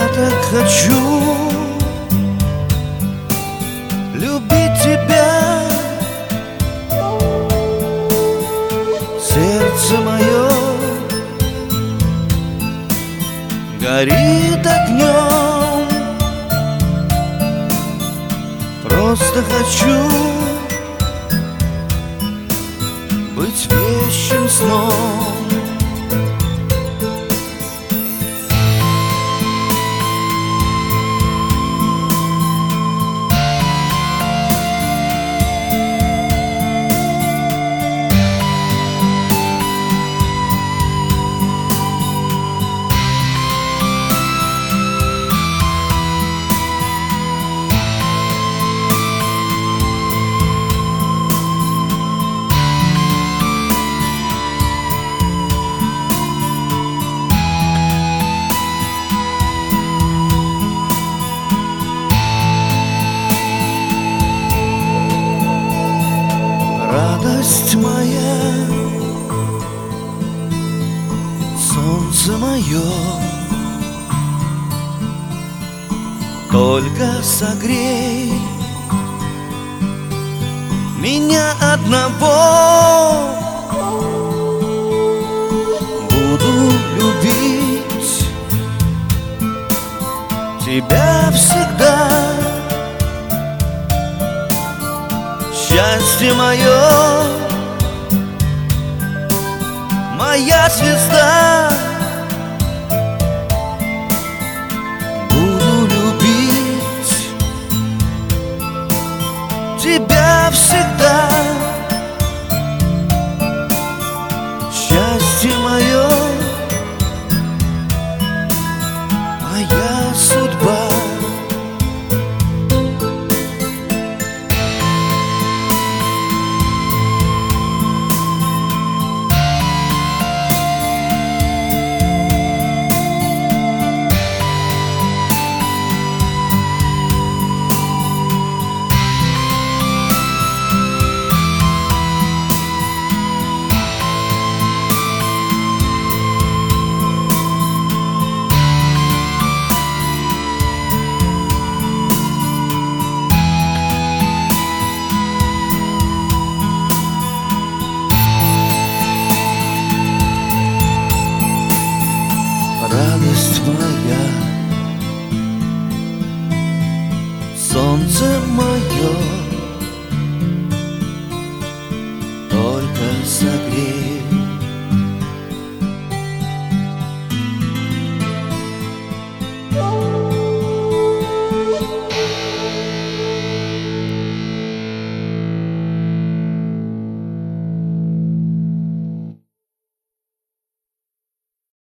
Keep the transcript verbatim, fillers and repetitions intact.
так хочу любить тебя, сердце мое горит огнем. Просто хочу быть вещим сном. Радость моя, солнце мое, только согрей меня одного. Буду любить тебя всегда. Счастье мое, моя звезда. Буду любить тебя всегда. Счастье мое, моя судьба. Радость моя, солнце мое, только согрей